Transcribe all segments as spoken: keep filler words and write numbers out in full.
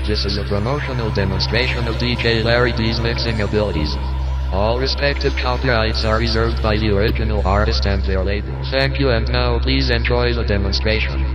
This is a promotional demonstration of D J Larry D's mixing abilities. All respective copyrights are reserved by the original artist and their label. Thank you, and now please enjoy the demonstration.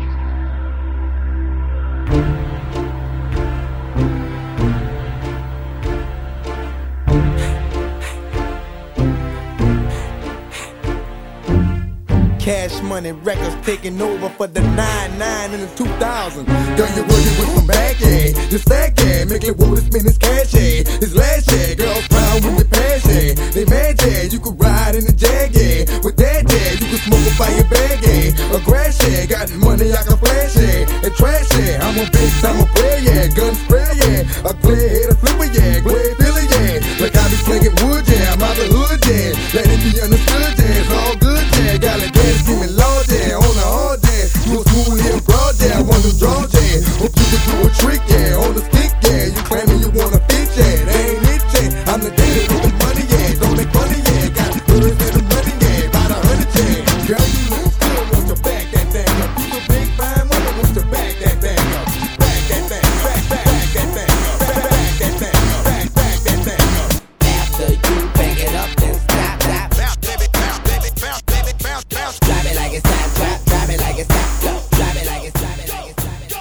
Cash Money Records taking over for the nine nine in the two thousands. Girl, you're working with some bag, yeah. Your stack, yeah. Make it water spin his cash, yeah. His last, yeah. Girls proud with your pass, yeah. They mad, yeah. You could ride in the Jag, yeah. With that, yeah. You could smoke a fire bag, yeah. A grass, yeah. Got money I can flash, yeah. And trash, yeah. I'm a big time a player, yeah. Gun spray, yeah. A clear head, a flipper, yeah. Glad Billy, yeah. Like I be slinging wood, yeah. I'm out the hood, yeah. Let it be understood, yeah. It's all good, yeah. Got it, yeah. See me low there, on the hard there. You a smooth here, broad there, I want to draw there. Hope you can do a trick, yeah, on the stick, yeah. You claiming you wanna fit, yeah, that ain't it, yeah. I'm the daddy with the money, yeah, don't make funny, yeah. Got the birds and the money, yeah, about a hundred, yeah. Girl, you look good, want to back that thing up. You a big fine woman, want to back that thing up. Back that thing, back, back, back that thing up. Back, back that thing up, back, back that thing up. After you back it up, then stop, stop. Bounce, baby, bounce, baby, bounce, baby, bounce, bounce. Drop it like it's hot, drop, drop it like it's hot, go. Drop it like it's, drop it like it's, drop it, go.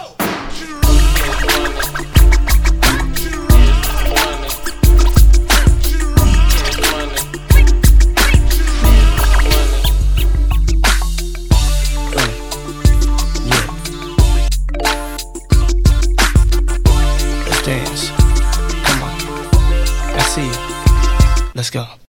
Let's dance. Come on. I see you. Let's go.